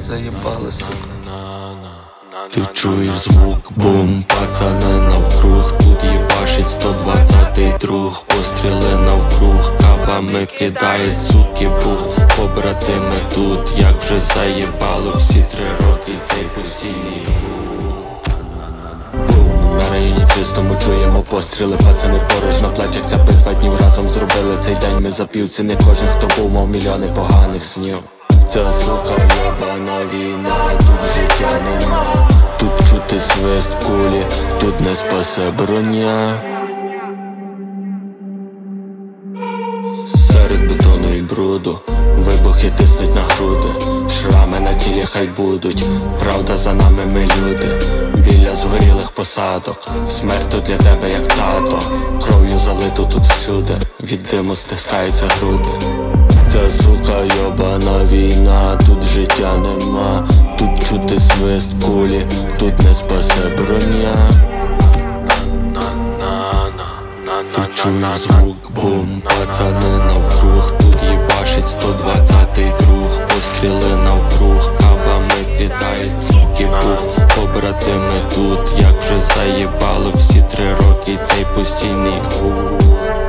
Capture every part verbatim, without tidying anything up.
заїбали, сука. Ти чуєш звук, бум, пацани навкруг. Тут їбашить сто двадцятий друг. Постріли навкруг, кабами кидають, суки, бух. Побратими тут, як вже заїбало. Всі три роки цей постійний бум. На районі чистому чуємо постріли. Пацани поруч на плечах, ця битва днів разом зробили цей день. Ми запівці, не кожен хто був, мав мільйони поганих снів. Ця сука єбана війна, тут життя нема. Тут чути свист кулі, тут не спасе броня. Серед бетону і бруду вибухи тиснуть на груди. Шрами на тілі хай будуть, правда за нами ми люди. Біля згорілих посадок, смерть тут для тебе як тато. Кров'ю залито тут всюди, від диму стискаються груди. Ця сука йобана війна, тут життя нема. Тут чути свист кулі, тут не спасе броня. Ти чуєш звук, бум, пацани навкруг. Тут їбашить сто двадцятий друг. Постріли навкруг, кабами кидають, суки, бух. Побратими тут, як вже заїбало. Всі три роки цей постійний гух.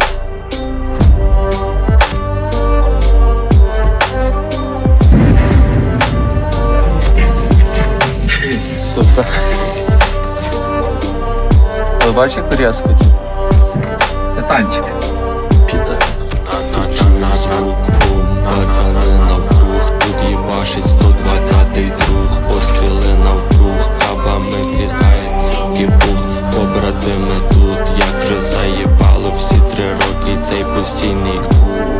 Сука. Ви бачите резко? Це танчик. Піде. Ти чуєш звук, бум, пацани навкруг. Тут їбашить сто двадцятий друг. Постріли навкруг, кабами кидають, суки, бух. Побратими тут, як вже заїбало. Всі три роки цей постійний гух.